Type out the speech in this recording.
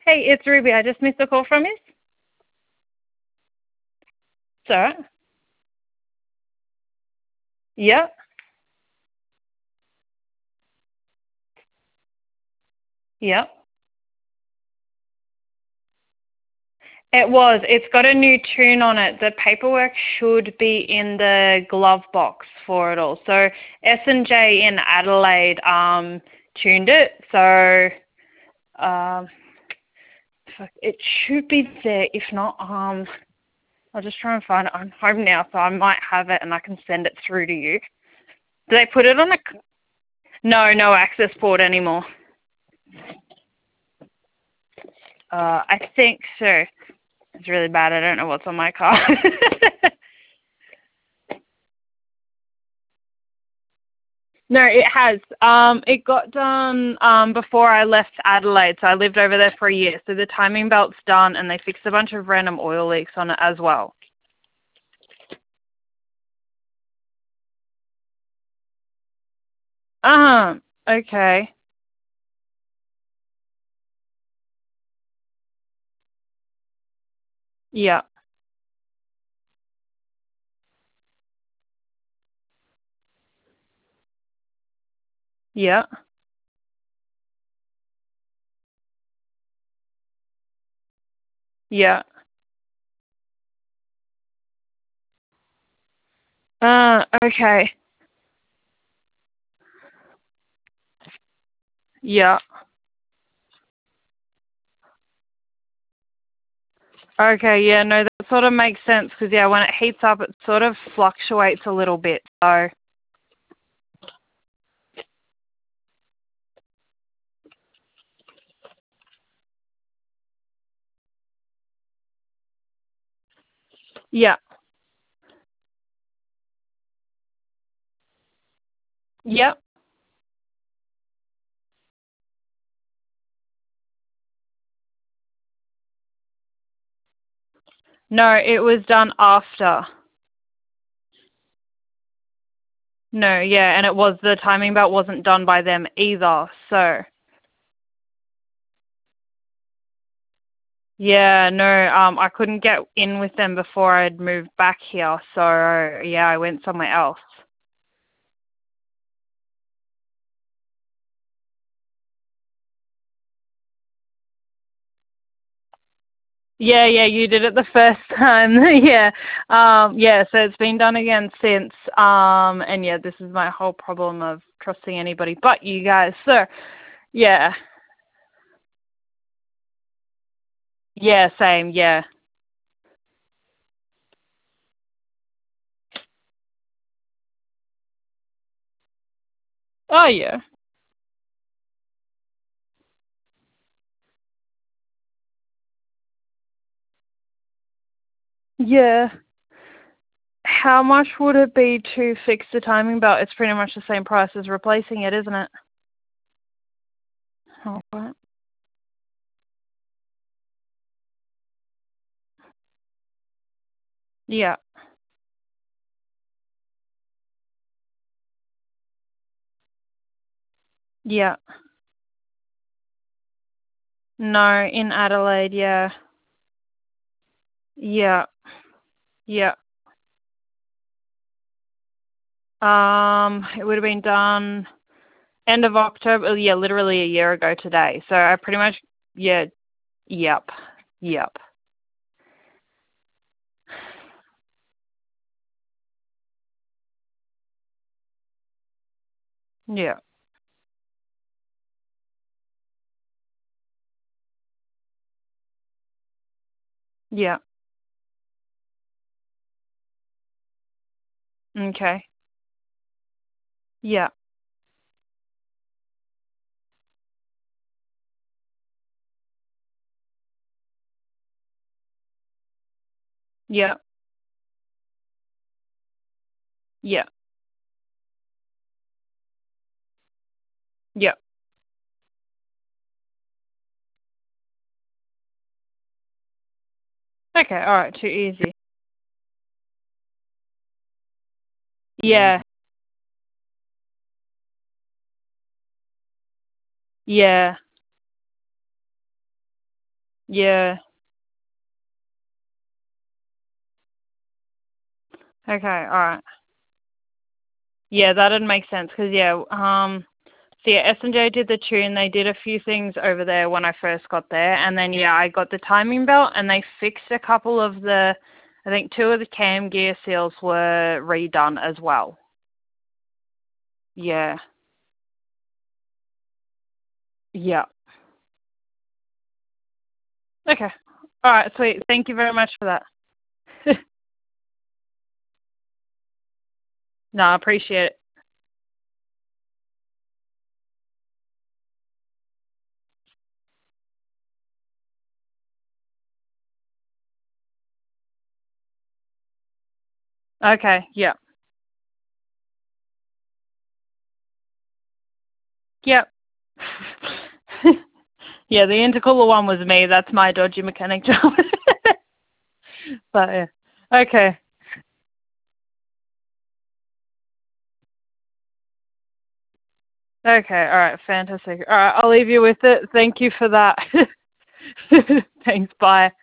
Hey, it's Ruby. I just missed a call from you. Sir? Yeah. Yeah. It was. It's got a new tune on it. The paperwork should be in the glove box for it all. So S&J in Adelaide tuned it. So it should be there. If not, I'll just try and find it. I'm home now, so I might have it and I can send it through to you. Do they put it on the... No access port anymore. I think so. It's really bad. I don't know what's on my car. No, it has. It got done before I left Adelaide, so I lived over there for a year. So the timing belt's done, and they fixed a bunch of random oil leaks on it as well. Okay. Yeah. Yeah. Yeah. Okay. Yeah. Okay, yeah, no, that sort of makes sense because, yeah, when it heats up, it sort of fluctuates a little bit. So, yeah. Yep. No, it was done after. No, yeah, and it was the timing belt wasn't done by them either. So, yeah, no, I couldn't get in with them before I'd moved back here. So, yeah, I went somewhere else. Yeah, you did it the first time. Yeah, so it's been done again since. And yeah, this is my whole problem of trusting anybody but you guys. So, yeah, yeah, same, yeah. Oh, yeah. Yeah. How much would it be to fix the timing belt? It's pretty much the same price as replacing it, isn't it? Oh, right. Yeah. Yeah. No, in Adelaide, yeah. Yeah. Yeah. It would have been done end of October. Yeah, literally a year ago today. So I pretty much, yeah, yep. Yep. Yeah. Yeah. Okay. Yeah. Yeah. Yeah. Yeah. Okay. All right. Too easy. Yeah. Yeah. Yeah. Okay. All right. Yeah, that'd make sense because yeah. So yeah, S&J did the tune. They did a few things over there when I first got there, and then yeah, I got the timing belt, and they fixed a couple of the. I think two of the cam gear seals were redone as well. Yeah. Yeah. Okay. All right. Sweet. Thank you very much for that. No, I appreciate it. Okay. Yeah. Yep. Yeah, the intercooler one was me. That's my dodgy mechanic job. But yeah. Okay. Okay. All right. Fantastic. All right. I'll leave you with it. Thank you for that. Thanks. Bye.